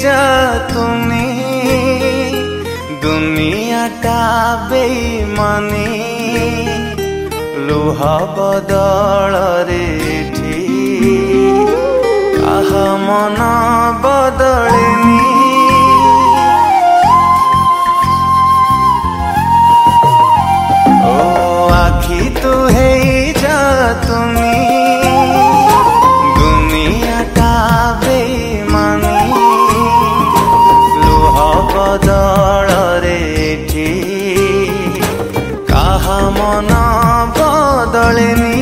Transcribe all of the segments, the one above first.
जा तुमी दुनियाटा बेईमानी लुह बदल रे काहा मन बदलेनी ओ आखि तू है जा तुमी दुनियाटा बेईमानी लुह बदल रे काहा मन बदलेनी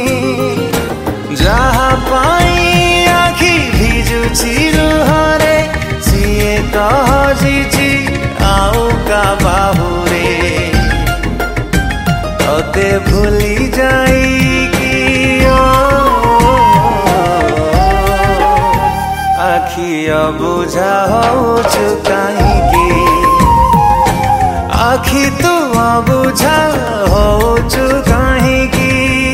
जहा पाई आखि भिजुची लुहरे सीए तो हजिची आउ का बाहुरे तोते भूली जाइकी आखि अबुझा होचु काहींकी आखि तू अबुझा होचु काहींकी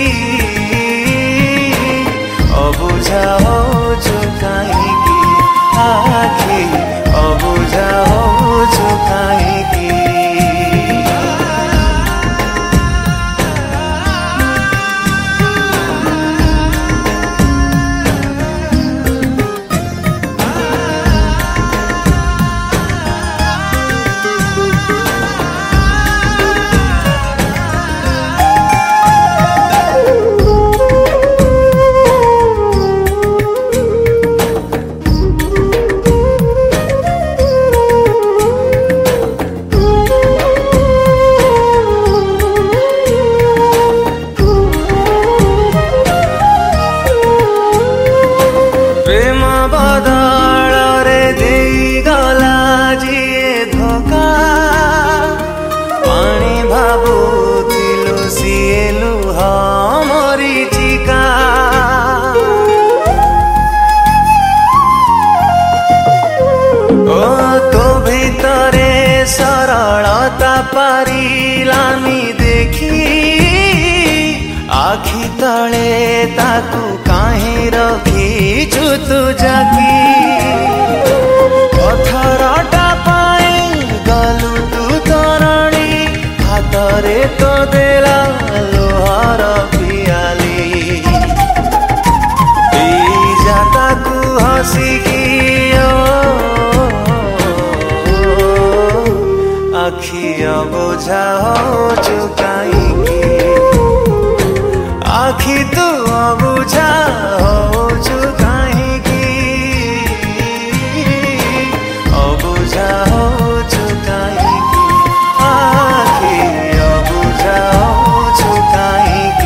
अबुझा होचु काहींकी आखि अबुझा होचु काहींकी बदल रे देई गला जिए धोका पानी भाबुथिलु सिए लुह मरीचिका ओ तो भितरे सरलता पारिलानी देखी आखि तले ताकू काहे रखीचु तू जाकी पथरटा पाई गलु तू तरणी हातरे तो देला लोहार पियाली जाताकू हसिकी आखि अबुझा होचु काहींकी आखि तू अबुझा होचु काहींकी अबुझा होचु काहींकी आखि अबुझा होचु काहींकी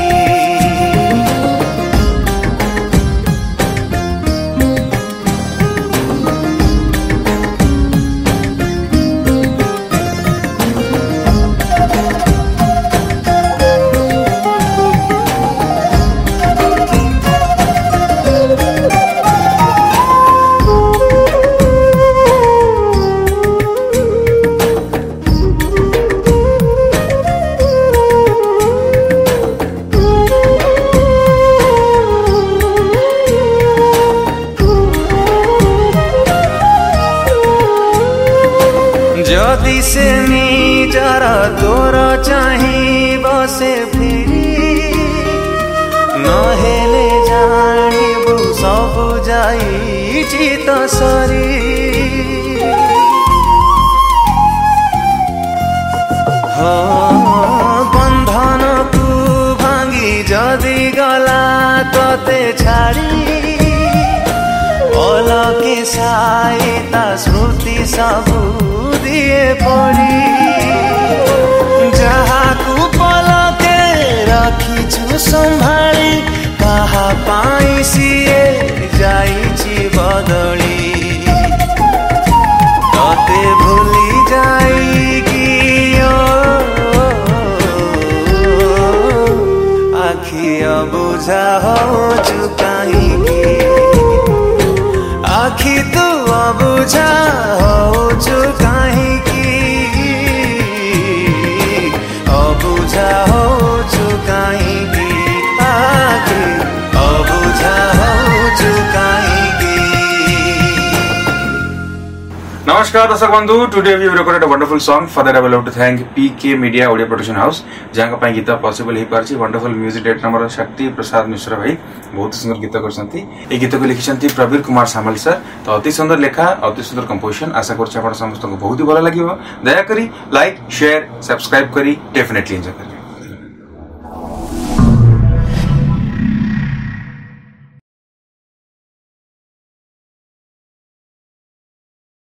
जदि से निजर तोर चाही बसे फिरी नहेले जानिबु सबु जाइछि त सरी हो बंधन को भांगी जदि गला तते छाड़ी अलके साइता स्मृति सबु दिए पड़ी जहाँ को पलके रखीछु संभाली कहा पाई सिए जाइछि बदली तते भूली जाइकी आखि अबुझा होचु काहींकी आखि तू अबुझा होचु काहींकी अबुझा होचु काहींकी आखि अबुझा होचु काहींकी। नमस्कार दर्शक बंधु, today we recorded a wonderful song. For that I would love to thank PK Media Audio Production House जहाँ का गीत पॉसिबल हो पारछि. वंडरफुल म्यूजिक डायरेक्टर हमर शक्ति प्रसाद मिश्रा भाई बहुत सुंदर गीत करछंती. ए गीत को लिखिसंती प्रवीर कुमार सामल सर. तो अति सुंदर लेखा, अति सुंदर कंपोजिशन. आशा करछि आपण समस्त को बहुत ही भलो लागिवो. दया करी लाइक शेयर सब्सक्राइब करी डेफिनेटली एंजॉय करी.